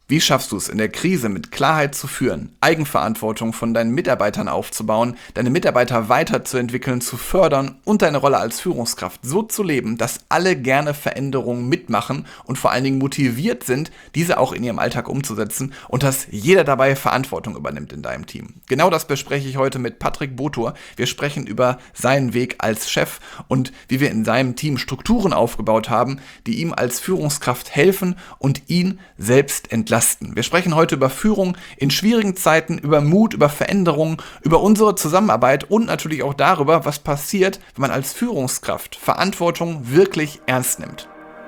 Wie schaffst du es in der Krise mit Klarheit zu führen, Eigenverantwortung von deinen Mitarbeitern aufzubauen, deine Mitarbeiter weiterzuentwickeln, zu fördern und deine Rolle als Führungskraft so zu leben, dass alle gerne Veränderungen mitmachen und vor allen Dingen motiviert sind, diese auch in ihrem Alltag umzusetzen und dass jeder dabei Verantwortung übernimmt in deinem Team. Genau das bespreche ich heute mit Patrick Botur. Wir sprechen über seinen Weg als Chef und wie wir in seinem Team Strukturen aufgebaut haben, die ihm als Führungskraft helfen und ihn selbst entlasten. Wir sprechen heute über Führung in schwierigen Zeiten, über Mut, über Veränderungen, über unsere Zusammenarbeit und natürlich auch darüber, was passiert, wenn man als Führungskraft Verantwortung wirklich ernst nimmt.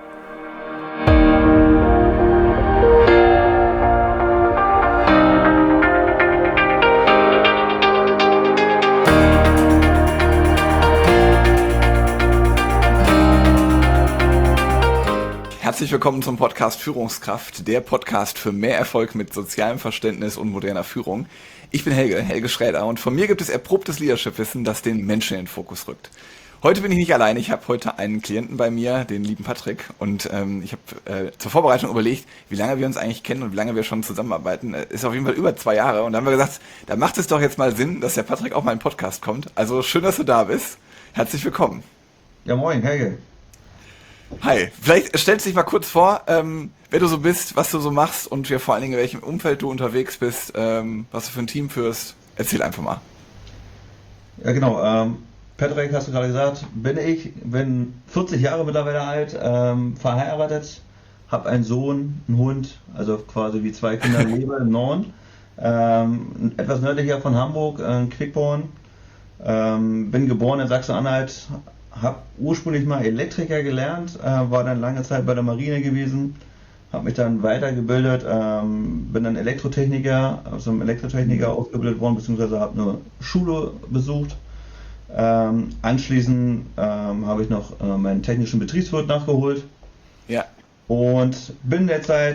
Herzlich willkommen zum Podcast Führungskraft, der Podcast für mehr Erfolg mit sozialem Verständnis und moderner Führung. Ich bin Helge Schräder und von mir gibt es erprobtes Leadership-Wissen, das den Menschen in den Fokus rückt. Heute bin ich nicht alleine, ich habe heute einen Klienten bei mir, den lieben Patrick, und ich habe zur Vorbereitung überlegt, wie lange wir uns eigentlich kennen und wie lange wir schon zusammenarbeiten. Ist auf jeden Fall über 2 Jahre und da haben wir gesagt, da macht es doch jetzt mal Sinn, dass der Patrick auch mal in den Podcast kommt. Also schön, dass du da bist. Herzlich willkommen. Ja, moin, Helge. Hi, vielleicht stellst du dich mal kurz vor, wer du so bist, was du so machst und vor allen Dingen in welchem Umfeld du unterwegs bist, was du für ein Team führst. Erzähl einfach mal. Ja, genau. Patrick, hast du gerade gesagt, bin 40 Jahre mittlerweile alt, verheiratet, habe einen Sohn, einen Hund, also quasi wie 2 Kinder lebe im Norden, etwas nördlicher von Hamburg, in Quickborn, bin geboren in Sachsen-Anhalt. Habe ursprünglich mal Elektriker gelernt, war dann lange Zeit bei der Marine gewesen, habe mich dann weitergebildet, bin dann Elektrotechniker, also einem Elektrotechniker ausgebildet worden, beziehungsweise habe eine Schule besucht. Anschließend habe ich noch meinen technischen Betriebswirt nachgeholt. Ja. Und bin jetzt seit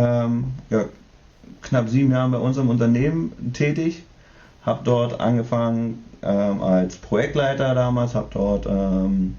knapp 7 Jahren bei unserem Unternehmen tätig, habe dort angefangen als Projektleiter damals, habe dort in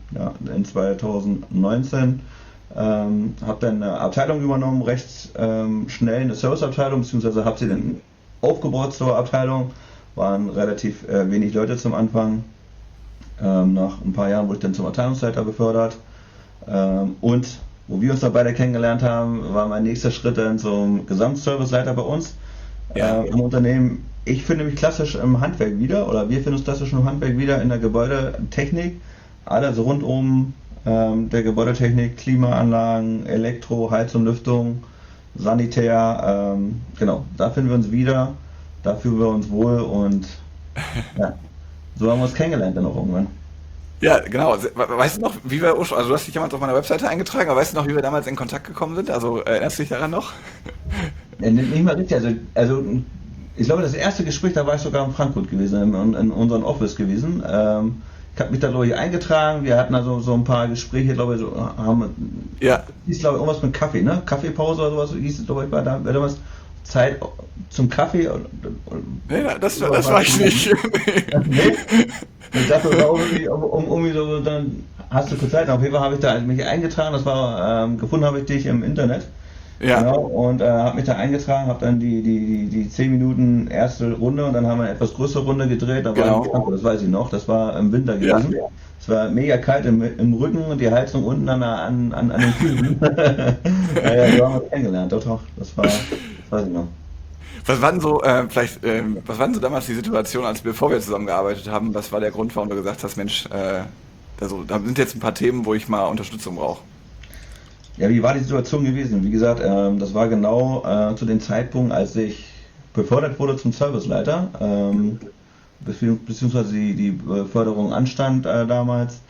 2019 habe dann eine Abteilung übernommen, recht schnell eine Serviceabteilung, beziehungsweise habe sie dann aufgebaut zur Abteilung, waren relativ wenig Leute zum Anfang. Nach ein paar Jahren wurde ich dann zum Abteilungsleiter befördert und wo wir uns dann beide kennengelernt haben, war mein nächster Schritt dann zum Gesamtserviceleiter bei uns im Unternehmen. Ich finde mich klassisch im Handwerk wieder, oder wir finden uns klassisch im Handwerk wieder in der Gebäudetechnik, alles rund um der Gebäudetechnik, Klimaanlagen, Elektro, Heizung, Lüftung, Sanitär, genau, da finden wir uns wieder, da fühlen wir uns wohl und ja, so haben wir uns kennengelernt dann auch irgendwann. Ja, genau. Weißt du noch, wie wir, also du hast dich jemand auf meiner Webseite eingetragen, aber weißt du noch, wie wir damals in Kontakt gekommen sind? Also erinnerst du dich daran noch? Nicht mal richtig, also ich glaube, das erste Gespräch, da war ich sogar in Frankfurt gewesen, in unserem Office gewesen. Ich habe mich da, glaube ich, eingetragen. Wir hatten also so ein paar Gespräche, glaube ich, hieß, glaube ich, irgendwas mit Kaffee, ne? Kaffeepause oder sowas hieß es, glaube ich, war damals Zeit zum Kaffee. Nee, das war ich nicht. Nee? Ich dachte, irgendwie so, dann hast du kurz Zeit. Auf jeden Fall habe ich da mich eingetragen, das war, gefunden habe ich dich im Internet. Ja. Genau, und habe mich da eingetragen, habe dann die 10 Minuten erste Runde und dann haben wir eine etwas größere Runde gedreht. Da war in Frankfurt, das weiß ich noch, das war im Winter gewesen. Ja. Es war mega kalt im Rücken und die Heizung unten an den Füßen. Ja, so haben wir uns kennengelernt, doch, das weiß ich noch. Was war denn so damals die Situation, bevor wir zusammengearbeitet haben? Was war der Grund, warum du gesagt hast, Mensch, da sind jetzt ein paar Themen, wo ich mal Unterstützung brauche? Ja, wie war die Situation gewesen? Wie gesagt, das war genau zu dem Zeitpunkt, als ich befördert wurde zum Serviceleiter, beziehungsweise die Beförderung anstand damals.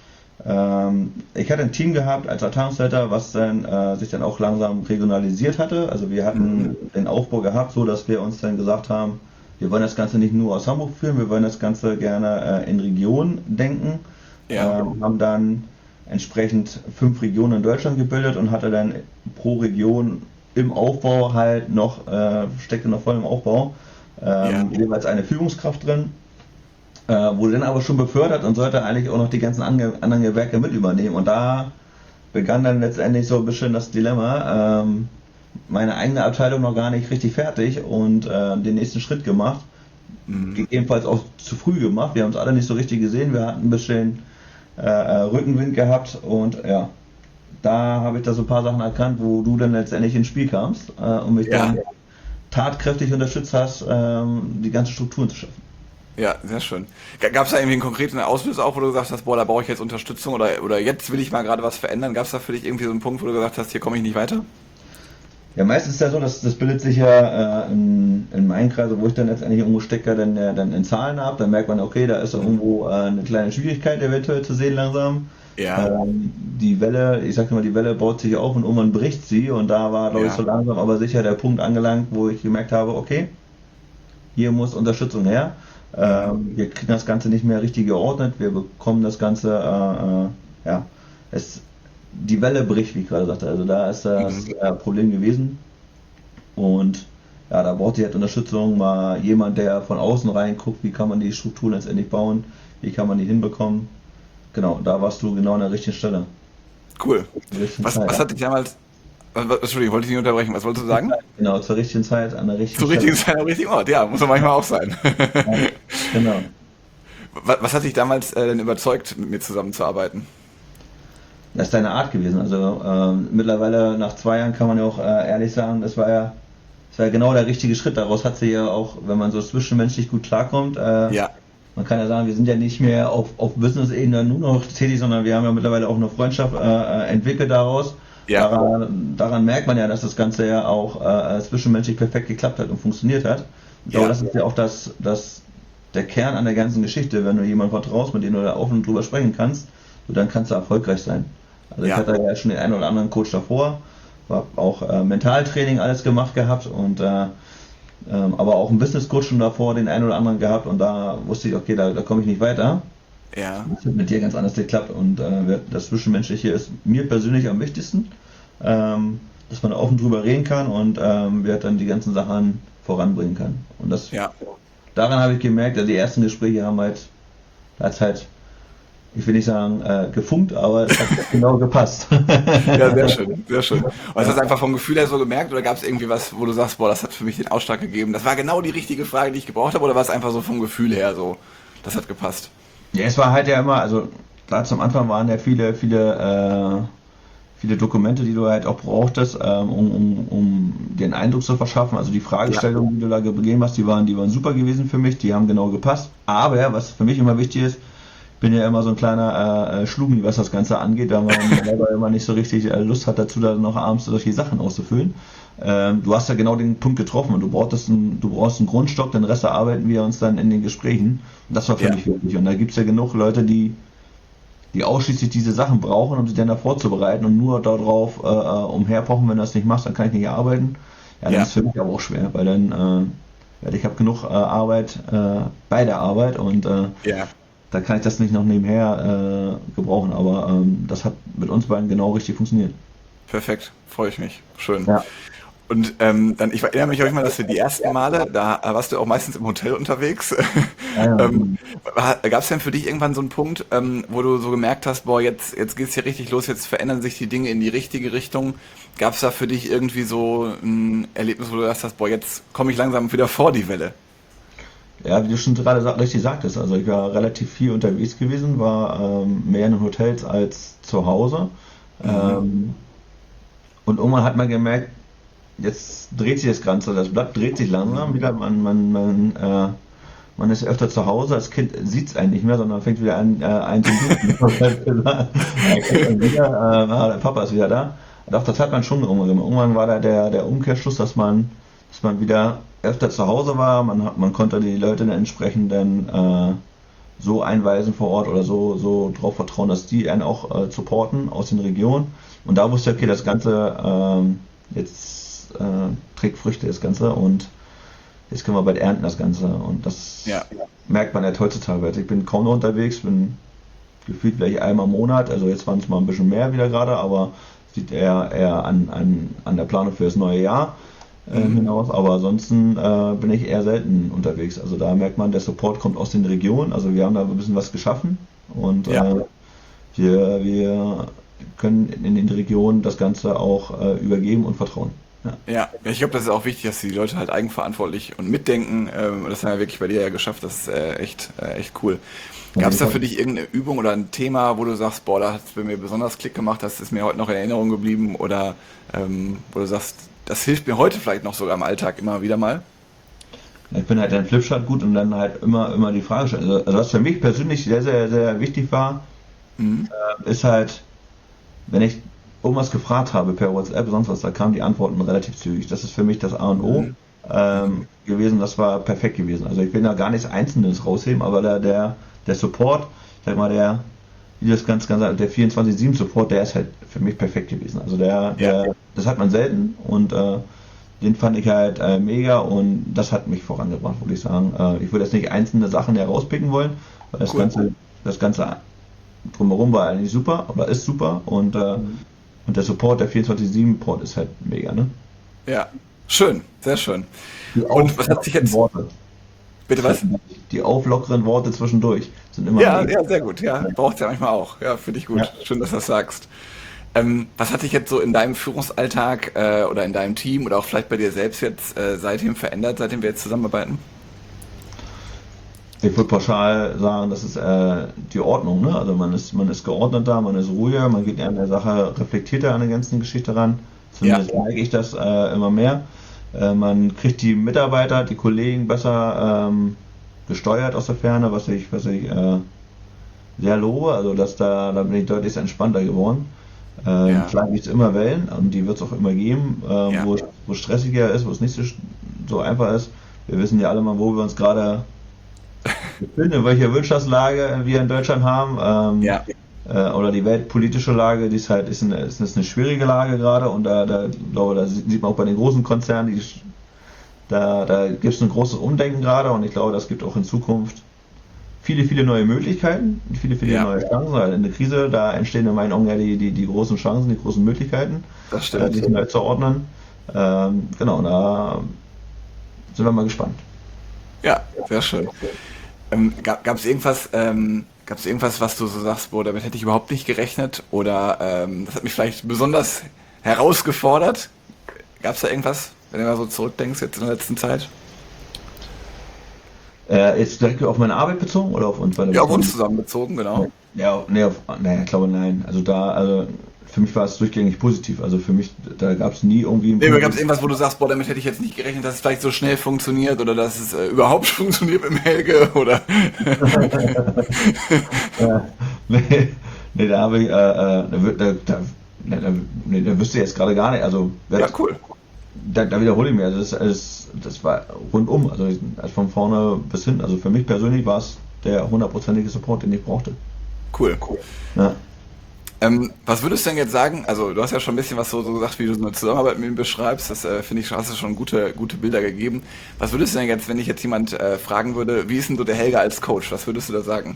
Ich hatte ein Team gehabt als Abteilungsleiter, was dann sich dann auch langsam regionalisiert hatte. Also wir hatten den Aufbau gehabt, so dass wir uns dann gesagt haben, wir wollen das Ganze nicht nur aus Hamburg führen, wir wollen das Ganze gerne in Regionen denken. Ja. Haben dann entsprechend 5 Regionen in Deutschland gebildet und hatte dann pro Region im Aufbau halt steckte noch voll im Aufbau, jeweils eine Führungskraft drin, wurde dann aber schon befördert und sollte eigentlich auch noch die ganzen anderen Gewerke mit übernehmen und da begann dann letztendlich so ein bisschen das Dilemma, meine eigene Abteilung noch gar nicht richtig fertig und den nächsten Schritt gemacht. Gegebenenfalls auch zu früh gemacht. Wir haben es alle nicht so richtig gesehen. Wir hatten ein bisschen Rückenwind gehabt und ja, da habe ich da so ein paar Sachen erkannt, wo du dann letztendlich ins Spiel kamst und mich Ja, dann tatkräftig unterstützt hast, die ganzen Strukturen zu schaffen. ja, sehr schön. Gab es da irgendwie einen konkreten Auslöser auch, wo du gesagt hast, boah, da brauche ich jetzt Unterstützung oder jetzt will ich mal gerade was verändern? Gab es da für dich irgendwie so einen Punkt, wo du gesagt hast, hier komme ich nicht weiter? Ja, meistens ist ja so, dass das bildet sich ja in meinen Kreisen, wo ich dann letztendlich irgendwo stecke, dann in Zahlen ab, dann merkt man, okay, da ist irgendwo eine kleine Schwierigkeit eventuell zu sehen langsam. Ja, Die Welle, ich sag mal, die Welle baut sich auf und irgendwann bricht sie und da war, glaube ich, so ja, langsam aber sicher der Punkt angelangt, wo ich gemerkt habe, okay, hier muss Unterstützung her. Wir kriegen das Ganze nicht mehr richtig geordnet, wir bekommen das Ganze, ja, es, die Welle bricht, wie ich gerade sagte, also da ist das mhm. Problem gewesen und ja, da braucht ihr halt Unterstützung, mal jemand, der von außen reinguckt, wie kann man die Struktur letztendlich bauen, wie kann man die hinbekommen. Genau, da warst du genau an der richtigen Stelle, Cool. zur richtigen Was Zeit. hat dich damals, Entschuldigung, wollte ich nicht unterbrechen, was wolltest du sagen? Genau, zur richtigen Zeit, an der richtigen Zur Stelle. richtigen Zeit am richtigen Ort, ja, muss man manchmal auch sein. Ja, genau. Was hat dich damals denn überzeugt, mit mir zusammenzuarbeiten? Das ist deine Art gewesen. Also mittlerweile nach 2 Jahren kann man ja auch ehrlich sagen, das war ja genau der richtige Schritt. Daraus hat sie ja auch, wenn man so zwischenmenschlich gut klarkommt, Ja, man kann ja sagen, wir sind ja nicht mehr auf Business-Ebene nur noch tätig, sondern wir haben ja mittlerweile auch eine Freundschaft entwickelt daraus. ja, Daran merkt man ja, dass das Ganze ja auch zwischenmenschlich perfekt geklappt hat und funktioniert hat. Ich glaube, ja, das ist ja auch der Kern an der ganzen Geschichte. Wenn du jemandem vertraust, mit dem du da offen drüber sprechen kannst, so, dann kannst du erfolgreich sein. Also ich ja, hatte ja schon den einen oder anderen Coach davor, habe auch Mentaltraining alles gemacht gehabt und aber auch einen Business Coach schon davor, den einen oder anderen gehabt und da wusste ich, okay, da komme ich nicht weiter. ja, Das hat mit dir ganz anders geklappt und das Zwischenmenschliche ist mir persönlich am wichtigsten, dass man da offen drüber reden kann und wir dann die ganzen Sachen voranbringen kann. Und ja. daran habe ich gemerkt, also die ersten Gespräche haben halt, da hat's halt, ich will nicht sagen gefunkt, aber es hat genau gepasst. Ja, sehr schön, sehr schön. Und hast du das einfach vom Gefühl her so gemerkt oder gab es irgendwie was, wo du sagst, boah, das hat für mich den Ausschlag gegeben? Das war genau die richtige Frage, die ich gebraucht habe oder war es einfach so vom Gefühl her so, das hat gepasst? Ja, es war halt ja immer, also da zum Anfang waren ja viele Dokumente, die du halt auch brauchtest, um den Eindruck zu verschaffen. Also die Ja, Fragestellungen, die du da gegeben hast, die waren super gewesen für mich, die haben genau gepasst. Aber was für mich immer wichtig ist, ich bin ja immer so ein kleiner Schlumi, was das Ganze angeht, da man selber immer nicht so richtig Lust hat dazu, dann noch abends solche Sachen auszufüllen. Du hast ja genau den Punkt getroffen und du brauchst einen Grundstock, den Rest erarbeiten wir uns dann in den Gesprächen. Und das war für ja, mich wichtig. Und da gibt es ja genug Leute, die ausschließlich diese Sachen brauchen, um sich dann da vorzubereiten und nur darauf umherpochen, wenn du das nicht machst, dann kann ich nicht arbeiten. Ja, dann ist ja, es für mich aber auch schwer, weil dann ich habe genug Arbeit bei der Arbeit und ja. da kann ich das nicht noch nebenher gebrauchen, aber das hat mit uns beiden genau richtig funktioniert. Perfekt, freue ich mich. Schön. Ja. Und dann, ich erinnere mich auch immer, dass wir die ersten Male, da warst du auch meistens im Hotel unterwegs. Ja, ja. ähm, Gab es denn für dich irgendwann so einen Punkt, wo du so gemerkt hast, boah, jetzt geht's hier richtig los, jetzt verändern sich die Dinge in die richtige Richtung? Gab es da für dich irgendwie so ein Erlebnis, wo du gesagt hast, boah, jetzt komme ich langsam wieder vor die Welle? Ja, wie du schon gerade richtig sagtest, also ich war relativ viel unterwegs gewesen, war mehr in den Hotels als zu Hause. Mhm. Ähm, und irgendwann hat man gemerkt, jetzt dreht sich das Ganze, das Blatt dreht sich langsam wieder, man ist öfter zu Hause, das Kind sieht es einen nicht mehr, sondern fängt wieder an, einen zu suchen. Er kennt dann wieder, der Papa ist wieder da. Doch, das hat man schon irgendwann gemacht. Irgendwann war da der Umkehrschluss, dass man wieder öfter zu Hause war, man konnte die Leute dann entsprechend dann so einweisen vor Ort oder so drauf vertrauen, dass die einen auch supporten aus den Regionen. Und da wusste ich, okay, das Ganze jetzt trägt Früchte, das Ganze, und jetzt können wir bald ernten, das Ganze. Und das Ja, merkt man halt heutzutage. Also ich bin kaum noch unterwegs, bin gefühlt vielleicht einmal im Monat, also jetzt waren es mal ein bisschen mehr wieder gerade, aber sieht eher an der Planung für das neue Jahr mhm. hinaus, aber ansonsten bin ich eher selten unterwegs. Also da merkt man, der Support kommt aus den Regionen, also wir haben da ein bisschen was geschaffen und Ja, wir können in den Regionen das Ganze auch übergeben und vertrauen. Ja, ich glaube, das ist auch wichtig, dass die Leute halt eigenverantwortlich und mitdenken. Das haben wir wirklich bei dir ja geschafft. Das ist echt cool. Auf Gab jeden es da Fall. für dich irgendeine Übung oder ein Thema, wo du sagst, boah, da hat es bei mir besonders Klick gemacht, das ist mir heute noch in Erinnerung geblieben? Oder wo du sagst, das hilft mir heute vielleicht noch sogar im Alltag immer wieder mal? Ich bin halt ein Flipchart gut und dann halt immer die Frage stellen. Also was für mich persönlich sehr, sehr, sehr wichtig war, Mhm. ist halt, wenn ich irgendwas gefragt habe per WhatsApp, sonst was, da kamen die Antworten relativ zügig. Das ist für mich das A und O Mhm. Mhm. gewesen. Das war perfekt gewesen. Also ich will da gar nichts Einzelnes rausheben, aber der Support, sag mal, wie das der 24/7 Support, der ist halt für mich perfekt gewesen. Also Ja, das hat man selten und den fand ich halt mega und das hat mich vorangebracht, würde ich sagen. Ich würde jetzt nicht einzelne Sachen herauspicken wollen, weil cool. das Ganze drumherum war eigentlich super oder ist super und der Support, der 24/7 Port ist halt mega, ne? Ja, schön, sehr schön. Die Und was hat sich auflockernden jetzt, Worte bitte was? zwischendurch. Die auflockernden Worte zwischendurch sind immer Ja, mega. ja, sehr gut. Ja, braucht ja manchmal auch. Ja, finde ich gut. Ja. Schön, dass du das sagst. Was hat sich jetzt so in deinem Führungsalltag oder in deinem Team oder auch vielleicht bei dir selbst jetzt seitdem verändert, seitdem wir jetzt zusammenarbeiten? Ich würde pauschal sagen, das ist die Ordnung, ne? Also man ist geordneter, man ist ruhiger, man geht an der Sache reflektierter an der ganzen Geschichte ran. Ja, Zumindest merke ich das immer mehr. Man kriegt die Mitarbeiter, die Kollegen besser gesteuert aus der Ferne, was ich sehr lobe. Also da bin ich deutlich entspannter geworden. ja, Klar gibt es immer Wellen und die wird es auch immer geben, ja, wo es stressiger ist, wo es nicht so einfach ist. Wir wissen ja alle mal, wo wir uns gerade befinden, in welcher Wirtschaftslage wir in Deutschland haben. ja, Oder die weltpolitische Lage, die ist eine schwierige Lage gerade und da glaube da sieht man auch bei den großen Konzernen, da gibt es ein großes Umdenken gerade und ich glaube, das gibt auch in Zukunft viele neue Möglichkeiten, viele ja, neue Chancen. Weil in der Krise, da entstehen in meinen Augen ja die großen Chancen, die großen Möglichkeiten, das die stimmt. sind halt zu ordnen. Genau, da sind wir mal gespannt. Ja, sehr schön. Gab es irgendwas, was du so sagst, boah, damit hätte ich überhaupt nicht gerechnet oder das hat mich vielleicht besonders herausgefordert? Gab es da irgendwas, wenn du mal so zurückdenkst jetzt in der letzten Zeit? Jetzt direkt auf meine Arbeit bezogen oder auf uns beide Ja, auf uns bezogen? zusammenbezogen, genau. Ja, nee, naja, ich glaube nein. Also für mich war es durchgängig positiv. Also für mich, da gab es nie irgendwie einen Nee, Punkt, gab es irgendwas, wo du sagst, boah, damit hätte ich jetzt nicht gerechnet, dass es vielleicht so schnell funktioniert oder dass es überhaupt funktioniert mit dem Helge oder? äh, nee, nee, da habe ich, nee, da wüsste ich jetzt gerade gar nicht. Also Ja, cool. da wiederhole ich mir. Also das war rundum, also von vorne bis hin. Also für mich persönlich war es der hundertprozentige Support, den ich brauchte. Cool. Ja. Was würdest du denn jetzt sagen? Also, du hast ja schon ein bisschen was so gesagt, wie du so eine Zusammenarbeit mit ihm beschreibst. Das finde ich, hast du schon gute Bilder gegeben. Was würdest du denn jetzt, wenn ich jetzt jemand fragen würde, wie ist denn so der Helge als Coach? Was würdest du da sagen?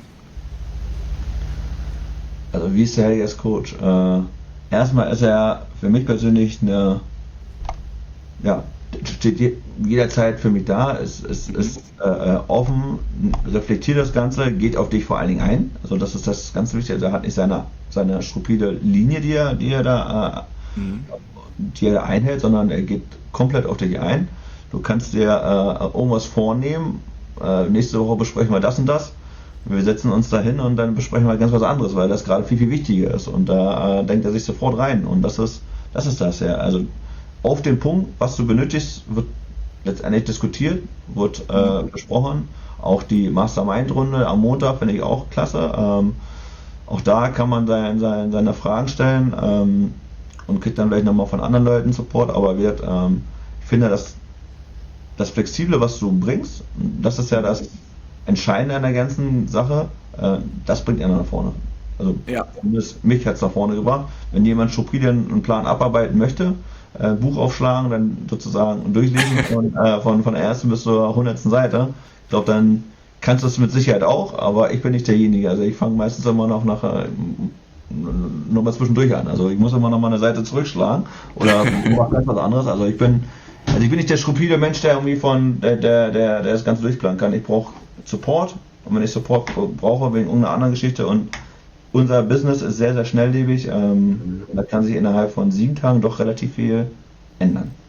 Also wie ist der Helge als Coach? Erstmal ist er für mich persönlich ja, steht jederzeit für mich da, ist offen, reflektiert das Ganze, geht auf dich vor allen Dingen ein. Also das ist das ganz Wichtige. Also er hat nicht seine stupide Linie, Mhm. die er da einhält, sondern er geht komplett auf dich ein. Du kannst dir irgendwas vornehmen. Nächste Woche besprechen wir das und das. Wir setzen uns da hin und dann besprechen wir ganz was anderes, weil das gerade viel wichtiger ist. Und da denkt er sich sofort rein. Und das ist das ja. Also auf den Punkt, was du benötigst, wird letztendlich diskutiert, wird besprochen. Auch die Mastermind-Runde am Montag finde ich auch klasse. Auch da kann man seine Fragen stellen und kriegt dann vielleicht nochmal von anderen Leuten Support. Aber ich finde, das Flexible, was du bringst, das ist ja das Entscheidende an der ganzen Sache, das bringt er nach vorne. Also Ja, zumindest mich hat es nach vorne gebracht. Wenn jemand stupide einen Plan abarbeiten möchte, Buch aufschlagen, dann sozusagen durchlesen von der ersten bis zur hundertsten Seite, ich glaube, dann kannst du es mit Sicherheit auch, aber ich bin nicht derjenige. Also ich fange meistens immer noch noch mal zwischendurch an. Also ich muss immer noch mal eine Seite zurückschlagen oder mache ganz was anderes. Also ich bin nicht der stupide Mensch, der irgendwie der das Ganze durchplanen kann. Ich brauche Support und wenn ich Support brauche wegen irgendeiner anderen Geschichte und unser Business ist sehr, sehr schnelllebig, da kann sich innerhalb von 7 Tagen doch relativ viel ändern.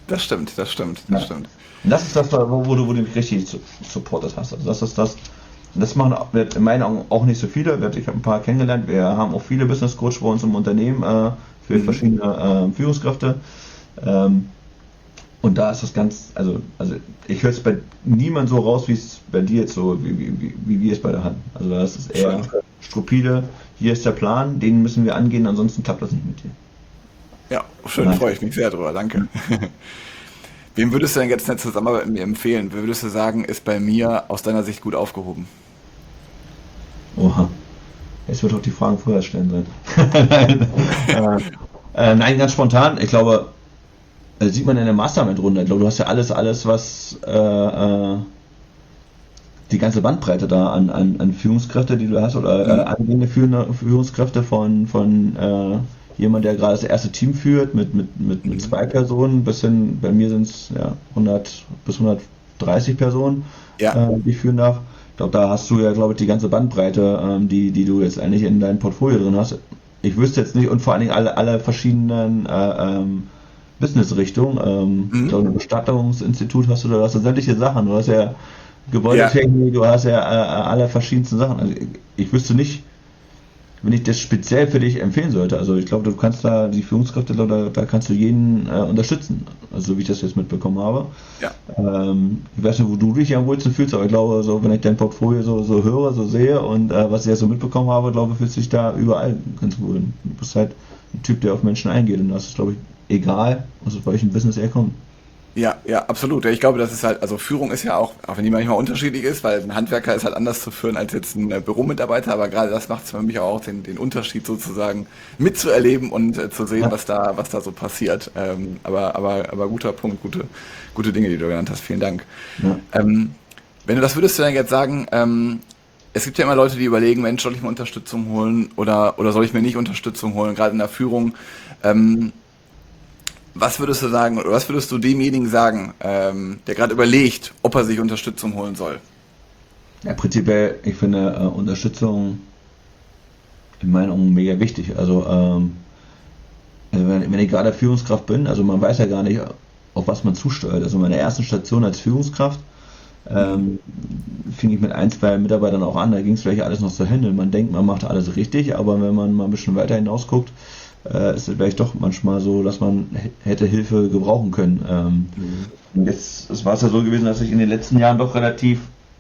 Das stimmt, das stimmt, Ja. das stimmt. Und das ist das, wo du mich richtig supportet hast. Also das ist das, das machen in meinen Augen auch nicht so viele. Ich habe ein paar kennengelernt. Wir haben auch viele Business Coach bei uns im Unternehmen für verschiedene Führungskräfte. Ähm, und da ist das ganz, also ich höre es bei niemand so raus, wie es bei dir jetzt so, wie wir es beide hatten. Also das ist eher Schön. stupide, hier ist der Plan, den müssen wir angehen, ansonsten klappt das nicht mit dir. Ja, schön, Nein. freue ich mich sehr drüber, danke. Wem würdest du denn jetzt eine Zusammenarbeit mit mir empfehlen? Wer würdest du sagen, ist bei mir aus deiner Sicht gut aufgehoben? Oha. Jetzt wird auch die Fragen vorher stellen sein. Nein, nein, ganz spontan. Ich glaube, sieht man in der Mastermind-Runde. Ich glaube, du hast ja alles, was die ganze Bandbreite da an Führungskräfte, die du hast, oder angehende Führungskräfte von jemand, der gerade das erste Team führt, mit zwei Personen, bis hin, bei mir sind es ja, 100 bis 130 Personen, Ja, die ich führen darf. Ich glaube, da hast du ja, glaube ich, die ganze Bandbreite, die du jetzt eigentlich in deinem Portfolio drin hast. Ich wüsste jetzt nicht, und vor allen Dingen alle verschiedenen Business-Richtungen. Ich glaube, ein Bestattungsinstitut hast du sämtliche Sachen. Du hast ja ja, Gebäudetechnik, du hast ja alle verschiedensten Sachen. Also ich wüsste nicht, wenn ich das speziell für dich empfehlen sollte. Also ich glaube, du kannst da die Führungskräfte, da kannst du jeden unterstützen. Also so wie ich das jetzt mitbekommen habe. ja. Ich weiß nicht, wo du dich am wohlsten fühlst, aber ich glaube, so wenn ich dein Portfolio so höre, so sehe und was ich jetzt so mitbekommen habe, glaube ich, fühlst du dich da überall ganz wohl. Du bist halt ein Typ, der auf Menschen eingeht und das ist, glaube ich, egal, aus welchem Business er kommt. Ja, ja, absolut. Ja, ich glaube, das ist halt, also Führung ist ja auch wenn die manchmal unterschiedlich ist, weil ein Handwerker ist halt anders zu führen als jetzt ein Büromitarbeiter, aber gerade das macht es für mich auch den Unterschied sozusagen mitzuerleben und zu sehen, Ja, was da so passiert. Aber guter Punkt, gute Dinge, die du genannt hast. Vielen Dank. ja. Wenn du das würdest du dann jetzt sagen, es gibt ja immer Leute, die überlegen, Mensch, soll ich mir Unterstützung holen oder soll ich mir nicht Unterstützung holen, gerade in der Führung. Ähm, Was würdest du sagen, oder was würdest du demjenigen sagen, der gerade überlegt, ob er sich Unterstützung holen soll? Ja, prinzipiell, ich finde Unterstützung in meinen Augen mega wichtig. Also wenn ich gerade Führungskraft bin, also man weiß ja gar nicht, auf was man zusteuert. Also meine ersten Station als Führungskraft ähm, fing ich mit ein, zwei Mitarbeitern auch an, da ging es vielleicht alles noch zu handeln. Man denkt, man macht alles richtig, aber wenn man mal ein bisschen weiter hinaus guckt, ist es vielleicht doch manchmal so, dass man hätte Hilfe gebrauchen können. Und jetzt war es ja so gewesen, dass ich in den letzten Jahren doch relativ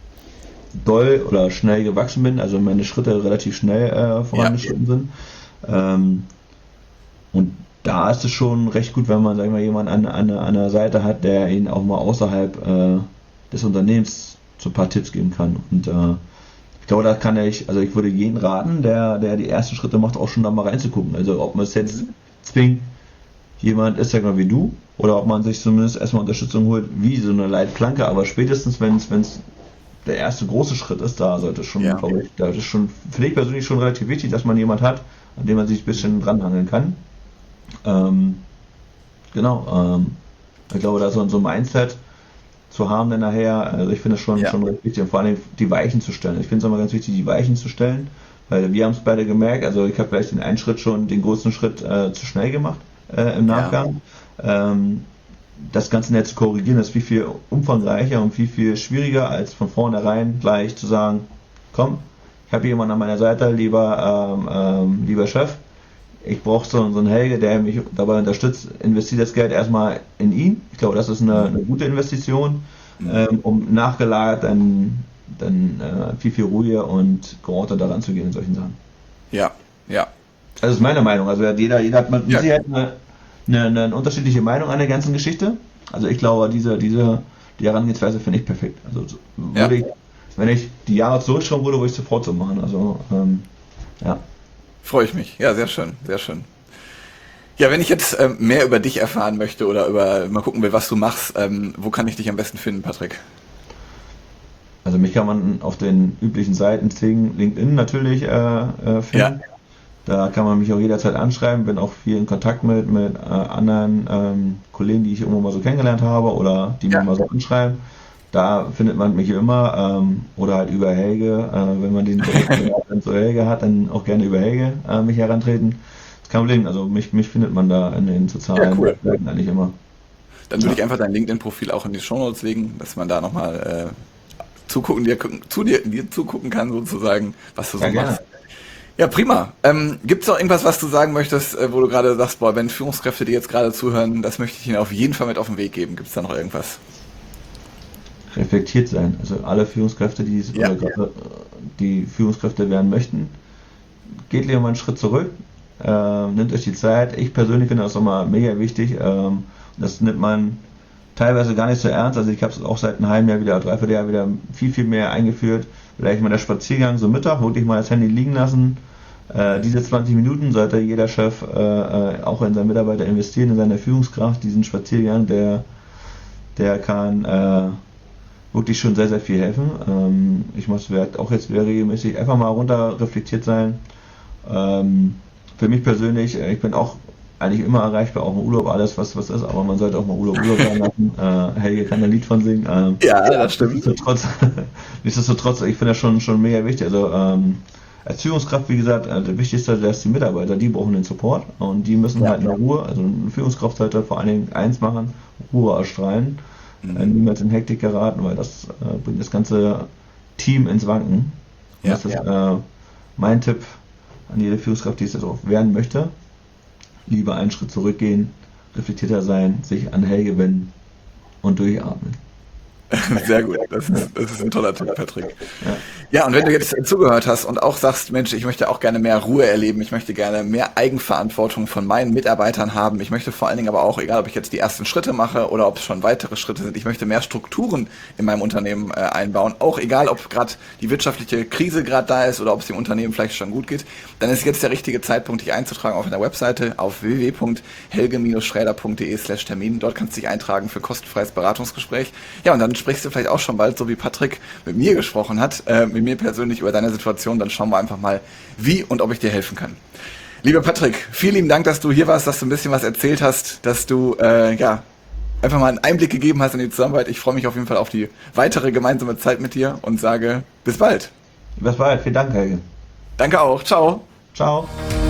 doll oder schnell gewachsen bin, also meine Schritte relativ schnell Ja, vorangeschritten sind. Ähm, und da ist es schon recht gut, wenn man, sag ich mal, jemanden an der Seite hat, der ihn auch mal außerhalb des Unternehmens so ein paar Tipps geben kann. Und ich glaube, da kann also ich würde jeden raten, der die ersten Schritte macht, auch schon da mal reinzugucken. Also ob man es jetzt zwingt, jemand ist, sag mal, wie du, oder ob man sich zumindest erstmal Unterstützung holt, wie so eine Leitplanke, aber spätestens, wenn es der erste große Schritt ist, da sollte schon, ja, glaube ich, da ist schon, finde ich persönlich schon relativ wichtig, dass man jemand hat, an dem man sich ein bisschen dranhangeln kann. Ähm, genau, ich glaube, da so ein Mindset zu haben dann nachher, also ich finde es ja, schon recht wichtig und vor allem die Weichen zu stellen. Ich finde es immer ganz wichtig, die Weichen zu stellen, weil wir haben es beide gemerkt, also ich habe vielleicht den einen Schritt schon, den großen Schritt zu schnell gemacht im ja, Nachgang. Ähm, das Ganze jetzt zu korrigieren, ist viel umfangreicher und viel schwieriger, als von vornherein gleich zu sagen, komm, ich habe jemanden an meiner Seite, lieber Chef, ich brauche so einen Helge, der mich dabei unterstützt, investiert das Geld erstmal in ihn. Ich glaube, das ist eine gute Investition, um nachgelagert dann viel ruhiger und geordneter daran zu gehen in solchen Sachen. ja, ja, Das ist meine Meinung. Also jeder hat mit ja, Sicherheit eine unterschiedliche Meinung an der ganzen Geschichte. Also ich glaube, die Herangehensweise finde ich perfekt. Also ja. wenn ich die Jahre zurückschauen würde, würde ich sofort so machen. Also ja. Freue ich mich. Ja, sehr schön, sehr schön. Ja, wenn ich jetzt mehr über dich erfahren möchte oder mal gucken will, was du machst, wo kann ich dich am besten finden, Patrick? Also mich kann man auf den üblichen Seiten, Xing, LinkedIn natürlich Ja, finden. Da kann man mich auch jederzeit anschreiben, bin auch viel in Kontakt mit anderen Kollegen, die ich irgendwo mal so kennengelernt habe oder die mir ja, mal so anschreiben. Da findet man mich immer oder halt über Helge, wenn man den direkten Draht zu Helge hat, dann auch gerne über Helge mich herantreten. Das ist kein Problem, also mich findet man da in den ja, sozialen cool. Netzwerken eigentlich immer. Dann würde ich einfach dein LinkedIn-Profil auch in die Shownotes legen, dass man da nochmal dir zugucken kann, sozusagen, was du so Ja, machst. gerne. Ja, prima. Gibt es noch irgendwas, was du sagen möchtest, wo du gerade sagst, boah, wenn Führungskräfte, die jetzt gerade zuhören, das möchte ich ihnen auf jeden Fall mit auf den Weg geben. Gibt es da noch irgendwas? Reflektiert sein. Also alle Führungskräfte, Ja, oder gerade die Führungskräfte werden möchten, geht lieber mal einen Schritt zurück, nimmt euch die Zeit. Ich persönlich finde das immer mega wichtig. Das nimmt man teilweise gar nicht so ernst. Also ich habe es auch seit einem halben Jahr wieder, dreiviertel Jahr wieder viel mehr eingeführt. Vielleicht mal der Spaziergang so Mittag, wirklich mal das Handy liegen lassen. Diese 20 Minuten sollte jeder Chef auch in seinen Mitarbeiter investieren, in seine Führungskraft. Diesen Spaziergang, der kann wirklich schon sehr viel helfen. Ich muss auch jetzt wieder regelmäßig einfach mal runter reflektiert sein. Für mich persönlich, ich bin auch eigentlich immer erreichbar, auch im Urlaub, alles was ist, aber man sollte auch mal Urlaub sein lassen. Helge kann da ein Lied von singen. ja, das stimmt. Nichtsdestotrotz, ich finde das schon mega wichtig. Also als Führungskraft, wie gesagt, der wichtigste, das ist die Mitarbeiter, die brauchen den Support und die müssen halt in Ruhe, also eine Führungskraft sollte vor allen Dingen eins machen, Ruhe ausstrahlen, niemals in Hektik geraten, weil das bringt das ganze Team ins Wanken. Und das ist mein Tipp an jede Führungskraft, die es jetzt auch werden möchte. Lieber einen Schritt zurückgehen, reflektierter sein, sich an Helge wenden und durchatmen. Sehr gut, das ist ein toller Tipp, Patrick. Ja, und wenn du jetzt zugehört hast und auch sagst, Mensch, ich möchte auch gerne mehr Ruhe erleben, ich möchte gerne mehr Eigenverantwortung von meinen Mitarbeitern haben, ich möchte vor allen Dingen aber auch, egal ob ich jetzt die ersten Schritte mache oder ob es schon weitere Schritte sind, ich möchte mehr Strukturen in meinem Unternehmen einbauen, auch egal ob gerade die wirtschaftliche Krise gerade da ist oder ob es dem Unternehmen vielleicht schon gut geht, dann ist jetzt der richtige Zeitpunkt, dich einzutragen auf einer Webseite auf www.helge-schräder.de/Termin. Dort kannst du dich eintragen für kostenfreies Beratungsgespräch. Ja, und dann sprichst du vielleicht auch schon bald, so wie Patrick mit mir gesprochen hat, mit mir persönlich über deine Situation. Dann schauen wir einfach mal, wie und ob ich dir helfen kann. Lieber Patrick, vielen lieben Dank, dass du hier warst, dass du ein bisschen was erzählt hast, dass du einfach mal einen Einblick gegeben hast in die Zusammenarbeit. Ich freue mich auf jeden Fall auf die weitere gemeinsame Zeit mit dir und sage bis bald. Bis bald, vielen Dank, Helge. Danke auch. Ciao. Ciao.